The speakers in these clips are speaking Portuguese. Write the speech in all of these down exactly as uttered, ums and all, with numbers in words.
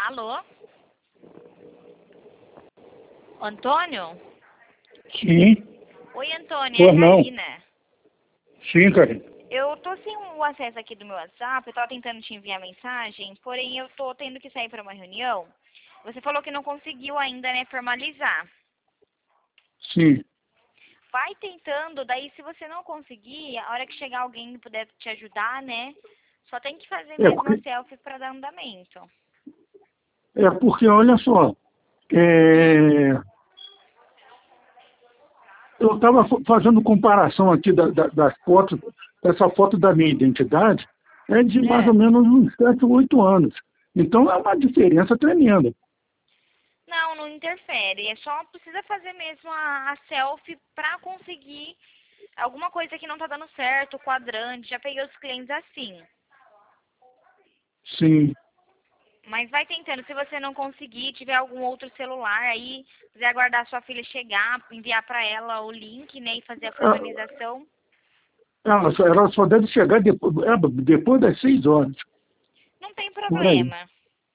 Alô? Antônio? Sim. Oi, Antônio, é Pois a não. Karina. Sim, Karina. Eu tô sem o acesso aqui do meu WhatsApp, eu tava tentando te enviar mensagem, porém eu tô tendo que sair para uma reunião. Você falou que não conseguiu ainda, né, formalizar. Sim. Vai tentando, daí se você não conseguir, a hora que chegar alguém e puder te ajudar, né, só tem que fazer É mesmo a porque, selfie para dar andamento. é porque olha só, Hum, é, eu estava fazendo comparação aqui da, da, das fotos, essa foto da minha identidade é de mais ou é. menos uns sete, oito anos. Então é uma diferença tremenda. Não, não interfere, é só precisa fazer mesmo a, a selfie para conseguir alguma coisa que não tá dando certo, quadrante, já peguei os clientes assim. Sim. Mas vai tentando, se você não conseguir, tiver algum outro celular aí, quiser aguardar sua filha chegar, enviar para ela o link, né, e fazer a formalização, Ela só, ela só deve chegar depois, é, depois das seis horas. não tem Por aí. problema.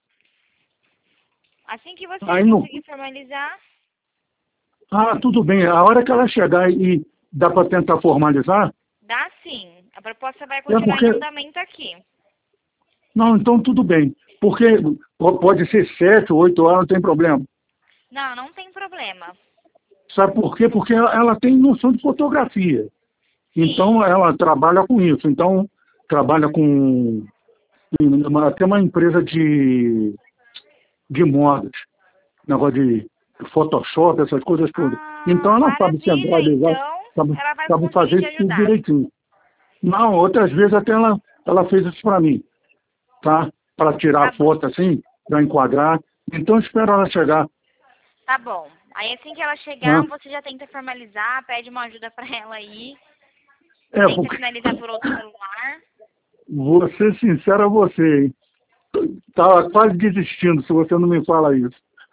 Assim que você Aí não. conseguir formalizar, Ah, tudo bem. A hora que ela chegar e dá para tentar formalizar, dá sim. A proposta vai é continuar em porque. andamento aqui. Não, então tudo bem. Porque po- pode ser sete, oito horas, não tem problema. Não, não tem problema. Sabe por quê? Porque ela, ela tem noção de fotografia. Então, Sim. ela trabalha com isso. Então, trabalha com uma- até uma empresa de, de modas, negócio de Photoshop, essas coisas todas. Então, Ah, ela sabe maravilha. centralizar, Então, sabe, ela vai sabe conseguir fazer te isso tudo ajudar. direitinho. Não, outras vezes até ela, ela fez isso para mim, tá? Para tirar Tá a bom. foto assim, para enquadrar. Então, eu espero ela chegar. Tá bom. Aí assim que ela chegar, Né? você já tenta formalizar, pede uma ajuda pra ela aí, É, tenta porque, finalizar por outro celular. vou ser sincero a você, hein? Estava quase desistindo se você não me fala isso.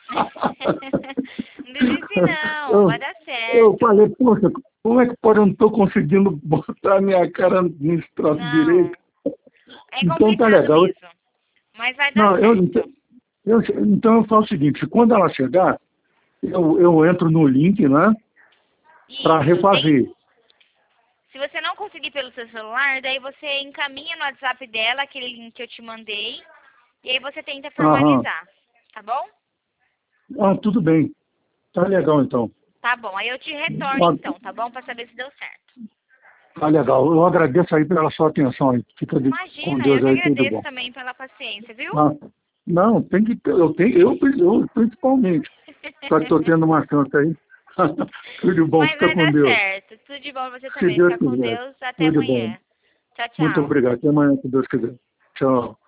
Não desiste não, vai eu, dar eu certo. falei, poxa, como é que pode eu não estou conseguindo botar minha cara nesse troço direito? Não, é Então tá complicado legal. mesmo, mas vai dar Não, eu, certo. eu, então eu faço o seguinte, quando ela chegar, eu, eu entro no link, né? Para Isso, tem. refazer. Se você não conseguir pelo seu celular, daí você encaminha no WhatsApp dela aquele link que eu te mandei e aí você tenta Aham. formalizar, tá bom? Ah, tudo bem. Tá legal então. Tá bom, aí eu te retorno Ah, então, tá bom? Pra saber se deu certo. tá legal. Eu agradeço aí pela sua atenção aí. Fica de- com Imagina, eu Deus que aí, tudo agradeço bom. também pela paciência, viu? Ah, não, tem que ter, eu tenho, eu, eu principalmente, já estou tendo uma chance aí. Tudo de bom, Mas fica vai com dar Deus. certo. Tudo de bom você Se também. Deus Fica com quiser. Deus. Até Tudo de bom. amanhã. Tchau, Muito tchau. obrigado. Até amanhã, se Deus quiser. Tchau.